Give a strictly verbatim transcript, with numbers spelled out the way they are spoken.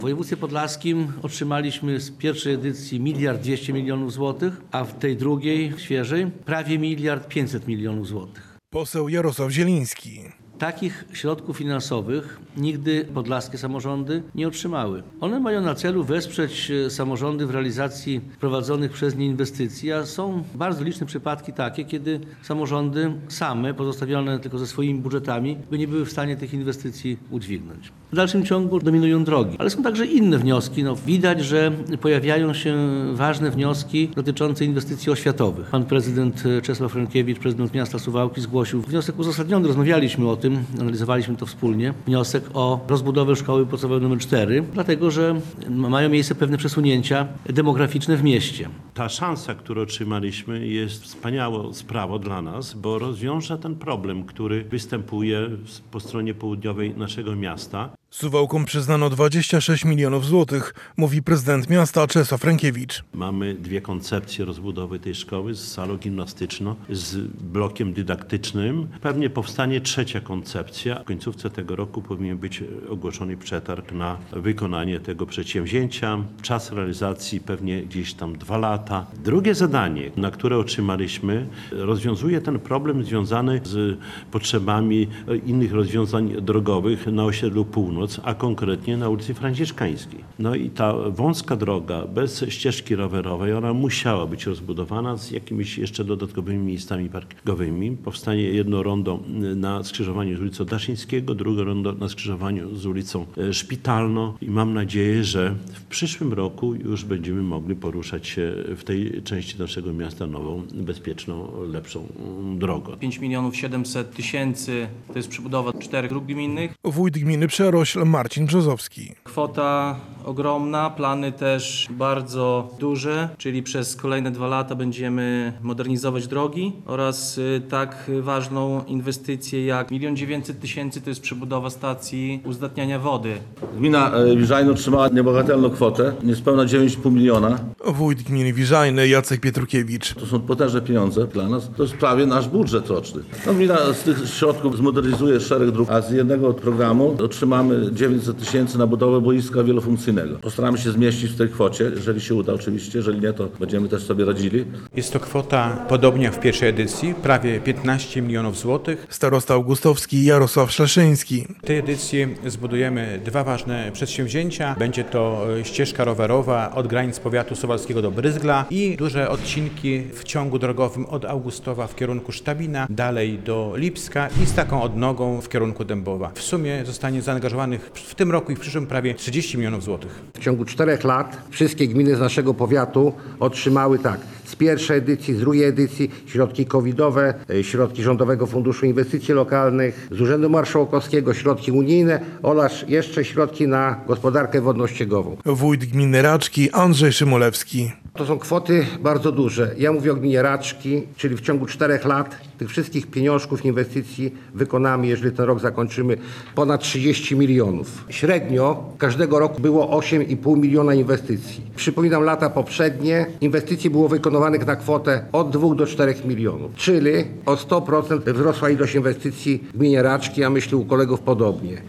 W województwie podlaskim otrzymaliśmy z pierwszej edycji miliard dwieście milionów złotych, a w tej drugiej, świeżej, prawie miliard pięćset milionów złotych. Poseł Jarosław Zieliński. Takich środków finansowych nigdy podlaskie samorządy nie otrzymały. One mają na celu wesprzeć samorządy w realizacji prowadzonych przez nie inwestycji, a są bardzo liczne przypadki takie, kiedy samorządy same, pozostawione tylko ze swoimi budżetami, by nie były w stanie tych inwestycji udźwignąć. W dalszym ciągu dominują drogi, ale są także inne wnioski. No, widać, że pojawiają się ważne wnioski dotyczące inwestycji oświatowych. Pan prezydent Czesław Frankiewicz, prezydent miasta Suwałki, zgłosił wniosek uzasadniony, rozmawialiśmy o tym, analizowaliśmy to wspólnie, wniosek o rozbudowę szkoły podstawowej numer cztery, dlatego że mają miejsce pewne przesunięcia demograficzne w mieście. Ta szansa, którą otrzymaliśmy, jest wspaniałą sprawą dla nas, bo rozwiąże ten problem, który występuje po stronie południowej naszego miasta. Suwałkom przyznano dwadzieścia sześć milionów złotych, mówi prezydent miasta Czesław Frankiewicz. Mamy dwie koncepcje rozbudowy tej szkoły, z salą gimnastyczną, z blokiem dydaktycznym. Pewnie powstanie trzecia koncepcja. W końcówce tego roku powinien być ogłoszony przetarg na wykonanie tego przedsięwzięcia. Czas realizacji pewnie gdzieś tam dwa lata. Drugie zadanie, na które otrzymaliśmy, rozwiązuje ten problem związany z potrzebami innych rozwiązań drogowych na osiedlu Północ, a konkretnie na ulicy Franciszkańskiej. No i ta wąska droga bez ścieżki rowerowej, ona musiała być rozbudowana z jakimiś jeszcze dodatkowymi miejscami parkingowymi. Powstanie jedno rondo na skrzyżowaniu z ulicą Daszyńskiego, drugie rondo na skrzyżowaniu z ulicą Szpitalną i mam nadzieję, że w przyszłym roku już będziemy mogli poruszać się w tej części naszego miasta nową, bezpieczną, lepszą drogą. pięć milionów siedemset tysięcy to jest przebudowa czterech dróg gminnych. Wójt gminy Przerośl Marcin Brzozowski. Kwota ogromna, plany też bardzo duże, czyli przez kolejne dwa lata będziemy modernizować drogi oraz y, tak ważną inwestycję jak milion dziewięćset tysięcy to jest przebudowa stacji uzdatniania wody. Gmina Wiżajno otrzymała niebagatelną kwotę, niespełna dziewięć i pół miliona. Wójt gminy Wiżajny Jacek Pietrukiewicz. To są potężne pieniądze dla nas. To jest prawie nasz budżet roczny. No, gmina z tych środków zmodernizuje szereg dróg, a z jednego programu otrzymamy dziewięćset tysięcy na budowę boiska wielofunkcyjnego. Postaramy się zmieścić w tej kwocie, jeżeli się uda oczywiście, jeżeli nie, to będziemy też sobie radzili. Jest to kwota podobnie jak w pierwszej edycji, prawie piętnaście milionów złotych. Starosta augustowski Jarosław Szleszyński. W tej edycji zbudujemy dwa ważne przedsięwzięcia. Będzie to ścieżka rowerowa od granic powiatu suwalskiego do Bryzgla i duże odcinki w ciągu drogowym od Augustowa w kierunku Sztabina, dalej do Lipska i z taką odnogą w kierunku Dębowa. W sumie zostanie zaangażowanych w tym roku i w przyszłym prawie trzydzieści milionów złotych. W ciągu czterech lat wszystkie gminy z naszego powiatu otrzymały tak, z pierwszej edycji, z drugiej edycji środki covidowe, środki Rządowego Funduszu Inwestycji Lokalnych, z Urzędu Marszałkowskiego środki unijne oraz jeszcze środki na gospodarkę wodno-ściegową. Wójt gminy Raczki Andrzej Szymulewski. To są kwoty bardzo duże. Ja mówię o gminie Raczki, czyli w ciągu czterech lat tych wszystkich pieniążków inwestycji wykonamy, jeżeli ten rok zakończymy, ponad trzydzieści milionów. Średnio każdego roku było osiem i pół miliona inwestycji. Przypominam lata poprzednie, inwestycji było wykonywanych na kwotę od dwóch do czterech milionów, czyli o sto procent wzrosła ilość inwestycji w gminie Raczki, a myślę u kolegów podobnie.